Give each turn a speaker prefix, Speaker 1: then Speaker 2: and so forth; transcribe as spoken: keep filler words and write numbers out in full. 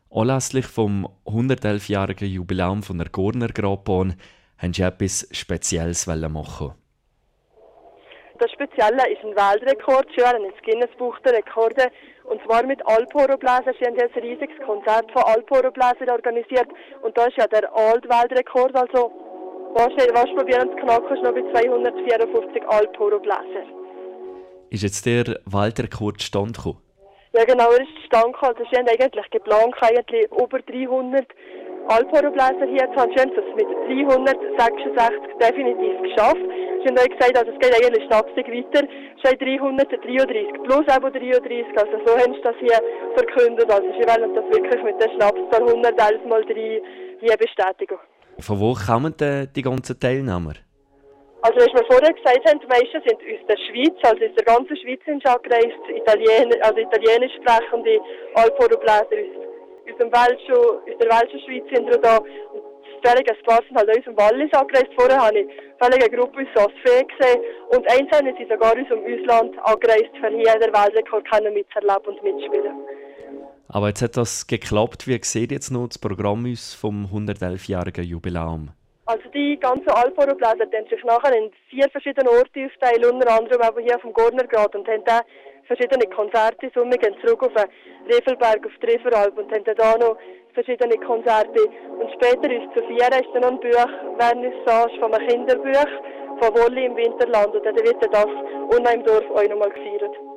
Speaker 1: Anlässlich vom hundertelfjährigen Jubiläum von der Gurner Grabbahn haben sie etwas Spezielles machen.
Speaker 2: Das Spezielle ist ein Weltrekord, sie waren ins Guinness-Buch der Rekorde, und zwar mit Alphornbläsern. Sie haben ein riesiges Konzert von Alphornbläsern organisiert, und da ist ja der alte Weltrekord, also was du probieren zu knacken, ist noch bei zweihundertvierundfünfzig Alphornbläser.
Speaker 1: Ist jetzt der Weltrekord zustande gekommen?
Speaker 2: Ja genau, er ist zustande gekommen. Also sie haben eigentlich geplant, eigentlich über dreihundert Alphornbläser hier zu haben. Sie haben es mit dreihundertsechsundsechzig definitiv geschafft. Sie haben auch gesagt, also es geht eigentlich stabsig weiter. Es sind dreihundertdreiunddreißig plus eben dreiunddreißig, also so haben sie das hier verkündet. Also sie wollen das wirklich mit der Schnapszahl hundertelf mal drei hier bestätigen.
Speaker 1: Von wo kommen denn die ganzen Teilnehmer?
Speaker 2: Also wie wir vorher gesagt haben, die meisten sind aus der Schweiz, also aus der ganzen Schweiz sind sie angereist, Italien, also italienisch sprechende Alphornbläser aus, aus, dem Welschen, aus der welschen Schweiz sind wir da. Und völlig ein paar sind halt aus dem Wallis angereist. Vorher habe ich völlig eine Gruppe aus Sosfee gesehen und einzelne sind sogar aus dem Ausland angereist, für hier den Weltrekord mitzuerleben und mitzuspielen.
Speaker 1: Aber jetzt hat das geklappt. Wie sieht jetzt noch das Programm aus vom hundertelfjährigen Jubiläum?
Speaker 2: Also die ganzen Alphornbläser haben sich nachher in vier verschiedene Orte aufteilen, unter anderem eben hier vom Gurnergrad, und haben dann verschiedene Konzerte. Sommer gehen zurück auf den Riefelberg, auf die Rieferalp, und haben dann da noch verschiedene Konzerte. Und später ist zu vier ist dann noch ein Buch, Vernissage von einem Kinderbuch von Wolli im Winterland, und dann wird das unten im Dorf auch nochmal gefeiert.